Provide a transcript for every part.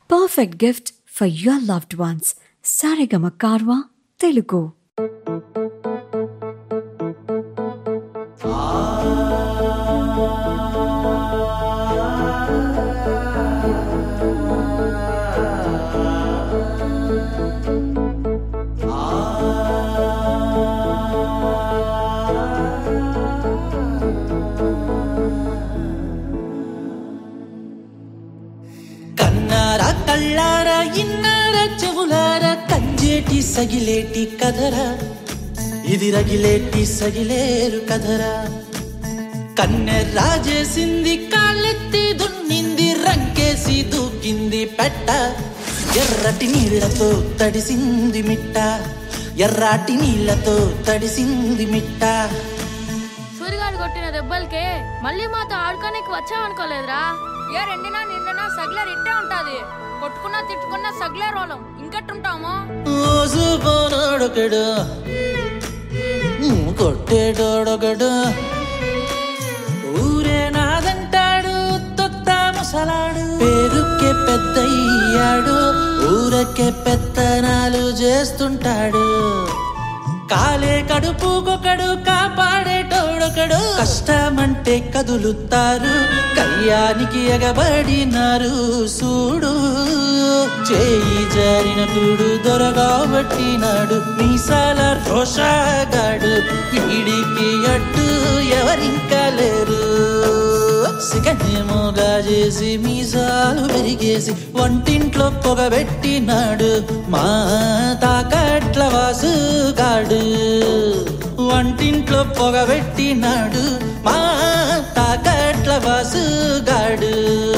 perfect gift for your loved ones. Saregama Karwa Telugu. కన్నారా కళ్ళారా ఇన్నారా చెవులారా కంజేటి సగిలేటి కదరా ఇది రగిలేటి సగిలేరు కదరా కన్నె రాజేసింది కాళ్ళెత్తి దున్నింది రంకేసి దూకింది పెట్ట ఎర్రటి నీళ్లతో తడిసింది మిట్ట ఎర్రాటి నీళ్లతో తడిసింది మిట్ట సూరిగాడు కొట్టిన దెబ్బలకే మళ్ళీ మాతో ఆడుకోనికి వచ్చామనుకోలేదురా. ఏ రెండినా నిండినా సగ్లర్ ఇట్టే ఉంటది. కొట్టుకున్నా తిట్టుకున్నా సగ్లే రోలం ఇంకట్టుంటాము. ఓసుకోనోడొకడు కొట్టేటోడొకడు ఊరే నాదంటాడు తొత్త ముసలాడు పేరుకే పెద్దయ్యాడు ఊరకే పెత్తనాలు చేస్తుంటాడు కాలే కడుపుకొకడు కాపాడేటోడొకడు కష్టమంటే కదులుతారు కయ్యానికి ఎగబడినారు సూడు చేయి జారిన కూడు దొరగా పట్టినాడు మీసాల రోషగాడు వీడికి అడ్డు ఎవరింకా లేరు సిగనేమోగా చేసి మీసాలు పెరిగేసి వంటింట్లో పొగబెట్టినాడు మా తాకట్ల వాసుగాడు వంటింట్లో పొగబెట్టినాడు మా తాకట్ల వాసుగాడు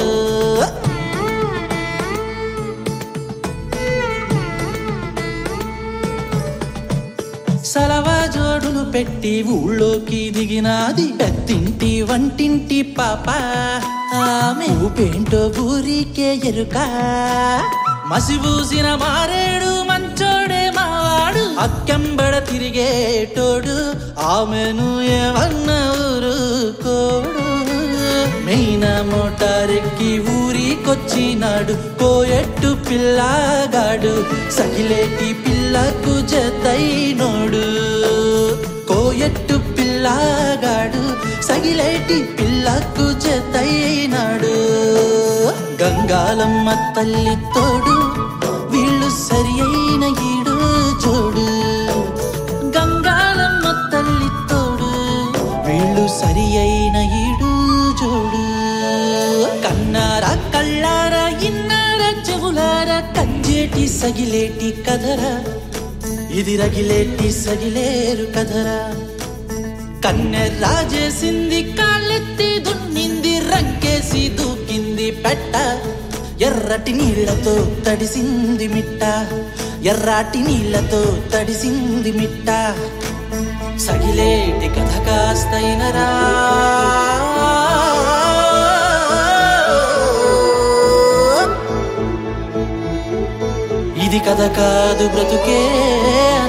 సలవా జోడులు పెట్టి ఊళ్ళోకి దిగినాది పెద్దింటి వంటింటి పాప ఆమె ఊపేంటో ఊరికే ఎరుక మసిబూసిన మారేడు మంచోడే మావాడు అక్కెంబడ తిరిగేటోడు ఆమెను ఏమన్న ఊరుకోడు మెయిన మోటారెక్కి ఊరికొచ్చినాడు కోయట్టు పిల్లగాడు సగిలేటి పిల్లకు జతైనోడు కోయట్టు పిల్లగాడు సగిలేటి పిల్లకు జతైనాడు గంగాలమ్మ తల్లి తోడు వీళ్ళు సరి అయిన ఈడు జోడు గంగాలమ్మ తల్లి తోడు వీళ్ళు సరి అయిన ఈడు జోడు కన్నారా కళ్ళారా ఇన్నారా చెవులారా కంజేటి సగిలేటి కదరా ఇది రగిలేటి సగిలేరు కదరా కన్నె రాజేసింది కాళ్ళెత్తి దున్నింది రంకేసి దూకింది పెట్ట ఎర్రటి నీళ్లతో తడిసింది మిట్ట ఎర్రాటి నీళ్లతో తడిసింది మిట్ట సగిలేటి కథ కాస్తైనరా ఇది కథ కాదు బ్రతుకే